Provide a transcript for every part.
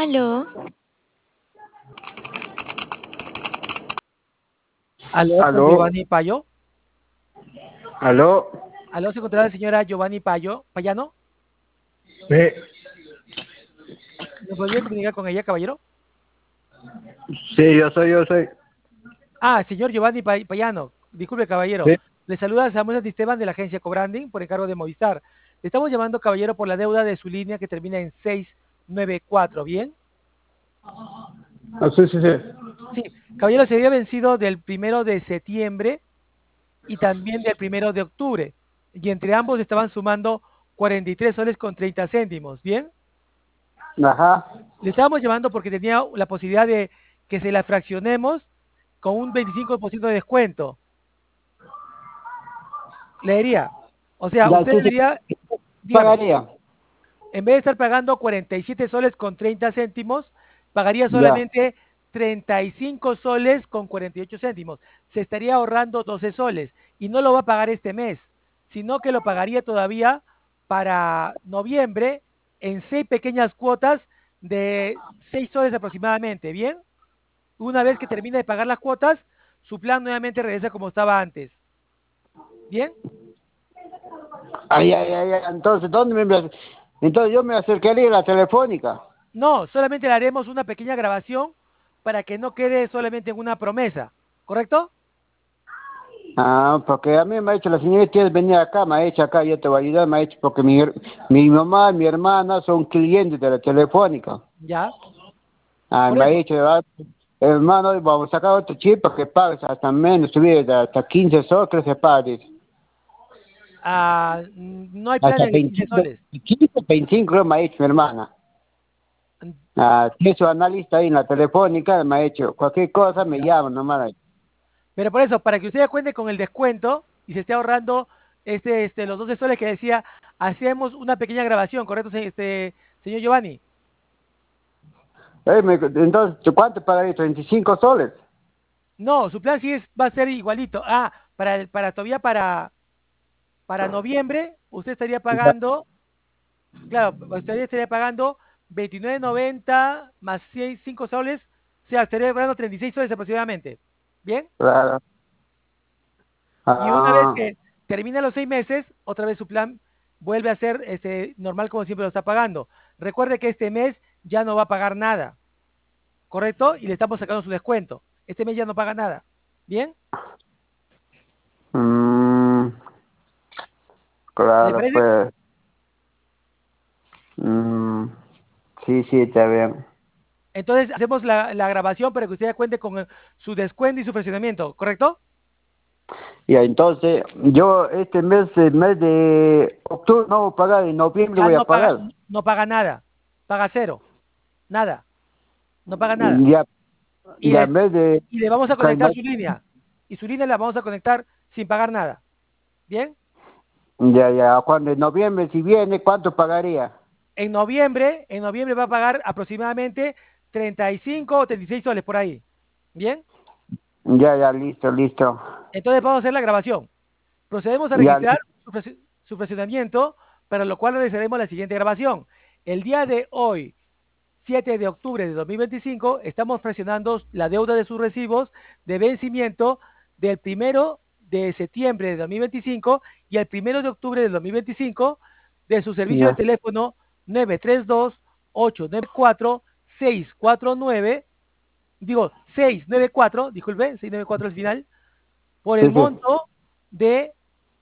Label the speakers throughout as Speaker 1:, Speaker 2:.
Speaker 1: Aló,
Speaker 2: Aló, con
Speaker 3: Aló,
Speaker 2: Giovanni Payo.
Speaker 3: aló.
Speaker 2: Aló, se encontrará la señora Giovanni Payano.
Speaker 3: Sí,
Speaker 2: ¿Me podría comunicar con ella, caballero?
Speaker 3: sí, yo soy.
Speaker 2: Ah, señor Giovanni Payano. Disculpe, caballero.
Speaker 3: Sí.
Speaker 2: Le saluda Samuel Santisteban de la agencia Cobranding por encargo de Movistar. Le estamos llamando, caballero, por la deuda de su línea que termina en 694. ¿Bien?
Speaker 3: Ah, sí, sí, sí.
Speaker 2: Sí, caballero, se había vencido del 1 de septiembre y también del 1 de octubre. Y entre ambos estaban sumando 43 soles con 30 céntimos. ¿Bien?
Speaker 3: Ajá.
Speaker 2: Le estábamos llamando porque tenía la posibilidad de que se la fraccionemos con un 25% de descuento. Leería. O sea,
Speaker 3: Ya,
Speaker 2: usted
Speaker 3: sí, sí.
Speaker 2: debería, dígame,
Speaker 3: Pagaría.
Speaker 2: en vez de estar pagando 47 soles con 30 céntimos, pagaría
Speaker 3: Ya.
Speaker 2: solamente 35 soles con 48 céntimos. Se estaría ahorrando 12 soles y no lo va a pagar este mes, sino que lo pagaría todavía para noviembre en 6 pequeñas cuotas de 6 soles aproximadamente. ¿Bien? Una vez que termine de pagar las cuotas, su plan nuevamente regresa como estaba antes. ¿Bien?
Speaker 3: Ay, ay, ay, ay. Entonces, ¿dónde me envías? Entonces yo me acercaría a la telefónica.
Speaker 2: No, solamente le haremos una pequeña grabación para que no quede solamente en una promesa, ¿correcto?
Speaker 3: Ah, porque a mí me ha dicho la señora, tienes venir acá, me ha dicho acá, yo te voy a ayudar, me ha dicho, porque mi mamá, mi hermana son clientes de la telefónica.
Speaker 2: Ya,
Speaker 3: Ah,
Speaker 2: por
Speaker 3: me ha
Speaker 2: eso.
Speaker 3: dicho, hermano, vamos a sacar otro chip para que pagues hasta menos, subir hasta 15 soles, creo que se paga, dice.
Speaker 2: No hay
Speaker 3: Hasta
Speaker 2: planes de 15
Speaker 3: 25,
Speaker 2: soles.
Speaker 3: 15, 25 creo me ha dicho mi hermana.
Speaker 2: Mm,
Speaker 3: Tiene su analista ahí en la telefónica, me ha dicho, cualquier cosa me
Speaker 2: Ya.
Speaker 3: llama nomás.
Speaker 2: Pero por eso, para que usted ya cuente con el descuento y se esté ahorrando los 12 soles que decía, hacemos una pequeña grabación, ¿correcto, señor Giovanni?
Speaker 3: Entonces, ¿cuánto pagaría? 35 soles.
Speaker 2: No, su plan sí va a ser igualito. Ah, para todavía para noviembre, usted estaría
Speaker 3: Ya,
Speaker 2: pagando, claro, usted estaría pagando 29.90 más 5 soles, o sea, estaría pagando 36 soles aproximadamente. ¿Bien?
Speaker 3: claro.
Speaker 2: Y una vez
Speaker 3: Ah,
Speaker 2: que termina los 6 meses, otra vez su plan vuelve a ser normal como siempre lo está pagando. Recuerde que este mes ya no va a pagar nada, ¿correcto? Y le estamos sacando su descuento. Este mes ya no paga nada. ¿Bien?
Speaker 3: mm,
Speaker 2: ¿Le
Speaker 3: claro,
Speaker 2: parece?
Speaker 3: pues. mm, sí, sí, está bien.
Speaker 2: Entonces hacemos la grabación para que usted ya cuente con su descuento y su fraccionamiento, ¿correcto?
Speaker 3: Ya, entonces, yo este mes, el mes de octubre no voy a pagar, en noviembre
Speaker 2: Ya
Speaker 3: voy a
Speaker 2: no paga,
Speaker 3: pagar.
Speaker 2: no paga nada, paga cero, nada, no paga nada.
Speaker 3: Ya,
Speaker 2: Y
Speaker 3: ya, en
Speaker 2: le,
Speaker 3: vez de.
Speaker 2: y le vamos a conectar su línea. Y su línea la vamos a conectar sin pagar nada. ¿Bien?
Speaker 3: Ya, ya, cuando en noviembre si viene, ¿cuánto pagaría?
Speaker 2: En noviembre va a pagar aproximadamente 35 o 36 soles por ahí. ¿Bien?
Speaker 3: Ya, ya, listo, listo.
Speaker 2: Entonces vamos a hacer la grabación. Procedemos a
Speaker 3: Ya,
Speaker 2: registrar su fraccionamiento, para lo cual realizaremos la siguiente grabación. El día de hoy, 7 de octubre de 2025, estamos fraccionando la deuda de sus recibos de vencimiento del 1 de septiembre de 2025 y el 1 de octubre de 2025 de su servicio de
Speaker 3: ya,
Speaker 2: teléfono 932-894-649, digo 694, disculpe, 694 al final, por el
Speaker 3: sí, sí.
Speaker 2: monto de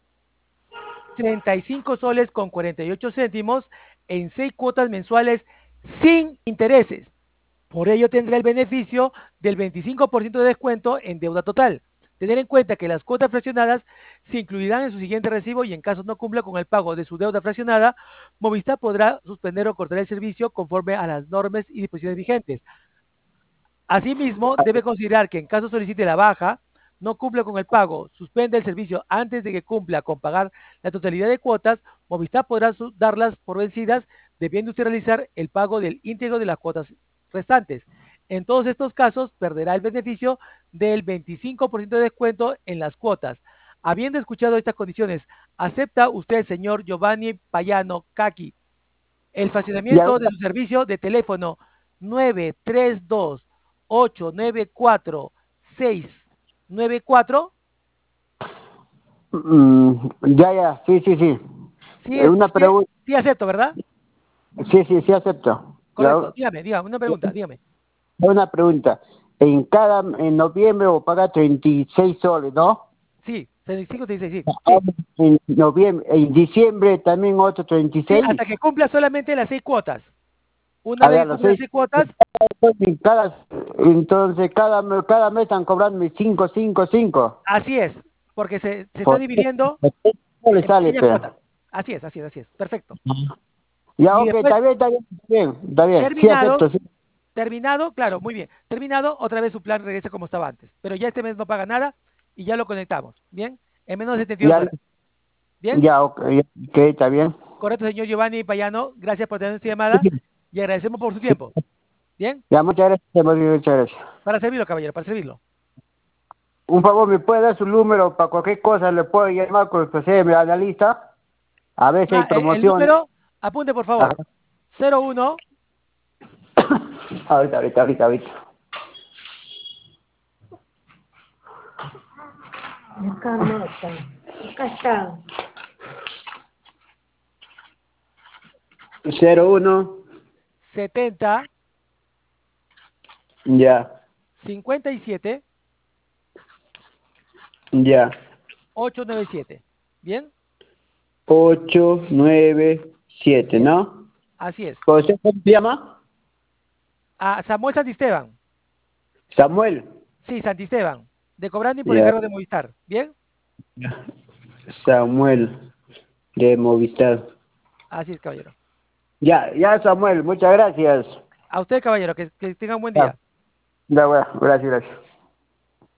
Speaker 2: 35 soles con 48 céntimos en 6 cuotas mensuales sin intereses. Por ello tendrá el beneficio del 25% de descuento en deuda total. Tener en cuenta que las cuotas fraccionadas se incluirán en su siguiente recibo y en caso no cumpla con el pago de su deuda fraccionada, Movistar podrá suspender o cortar el servicio conforme a las normas y disposiciones vigentes. Asimismo, debe considerar que en caso solicite la baja, no cumple con el pago, suspende el servicio antes de que cumpla con pagar la totalidad de cuotas, Movistar podrá darlas por vencidas, debiendo usted realizar el pago del íntegro de las cuotas restantes. En todos estos casos, perderá el beneficio del 25% de descuento en las cuotas. Habiendo escuchado estas condiciones, ¿acepta usted, señor Giovanni Payano Kaki, el
Speaker 3: Ya,
Speaker 2: fraccionamiento de su servicio de teléfono 932-894-694.
Speaker 3: Ya, sí, sí, sí.
Speaker 2: Sí,
Speaker 3: Una
Speaker 2: sí,
Speaker 3: pregunta,
Speaker 2: sí acepto, ¿verdad?
Speaker 3: sí, sí, sí acepto.
Speaker 2: Correcto. Dígame, una pregunta, dígame.
Speaker 3: Una pregunta. En noviembre o paga 36 soles, ¿no?
Speaker 2: Sí, 65, 36, sí,
Speaker 3: Ah,
Speaker 2: sí.
Speaker 3: en diciembre también otro
Speaker 2: Sí,
Speaker 3: 36.
Speaker 2: hasta que cumpla solamente las 6 cuotas. Una
Speaker 3: A
Speaker 2: vez que
Speaker 3: ver, los
Speaker 2: cumpla las
Speaker 3: 6.
Speaker 2: 6 cuotas,
Speaker 3: Entonces cada mes están cobrando 5, 5, 5.
Speaker 2: así es, porque se está
Speaker 3: Por
Speaker 2: dividiendo
Speaker 3: ¿cómo le
Speaker 2: en
Speaker 3: sale,
Speaker 2: pequeñas
Speaker 3: pero?
Speaker 2: cuotas. Así es. Perfecto.
Speaker 3: Ya,
Speaker 2: Y
Speaker 3: ok,
Speaker 2: después,
Speaker 3: está bien. Sí
Speaker 2: terminado,
Speaker 3: acepto, sí.
Speaker 2: terminado, claro, muy bien. Terminado, otra vez su plan regresa como estaba antes. Pero ya este mes no paga nada y ya lo conectamos. ¿Bien? En menos de 72
Speaker 3: Ya,
Speaker 2: horas. ¿Bien?
Speaker 3: ya, ok, está bien.
Speaker 2: Correcto, señor Giovanni Payano. Gracias por tener esta llamada y agradecemos por su tiempo. ¿Bien?
Speaker 3: Ya, muchas gracias.
Speaker 2: Para servirlo, caballero, para servirlo.
Speaker 3: Un favor, ¿me puede dar su número para cualquier cosa? ¿Le puedo llamar con usted, me analista? A ver si hay
Speaker 2: El
Speaker 3: promociones.
Speaker 2: número, apunte por
Speaker 3: Ajá.
Speaker 2: favor. 01.
Speaker 3: Ahorita.
Speaker 1: Acá no está. Acá está.
Speaker 3: 01,
Speaker 2: 70
Speaker 3: ya,
Speaker 2: 57
Speaker 3: ya.
Speaker 2: 897. ¿Bien?
Speaker 3: 897,
Speaker 2: Bien.
Speaker 3: ¿no?
Speaker 2: Así es.
Speaker 3: ¿Usted cómo se llama?
Speaker 2: A Samuel Santisteban.
Speaker 3: Samuel.
Speaker 2: Sí, Santisteban. De Cobrando por
Speaker 3: Ya,
Speaker 2: encargo de Movistar. ¿Bien?
Speaker 3: ya. Samuel de Movistar.
Speaker 2: Así es, caballero.
Speaker 3: Ya, Samuel, muchas gracias.
Speaker 2: A usted, caballero, que tenga un buen
Speaker 3: Ya,
Speaker 2: día.
Speaker 3: ya, bueno, gracias.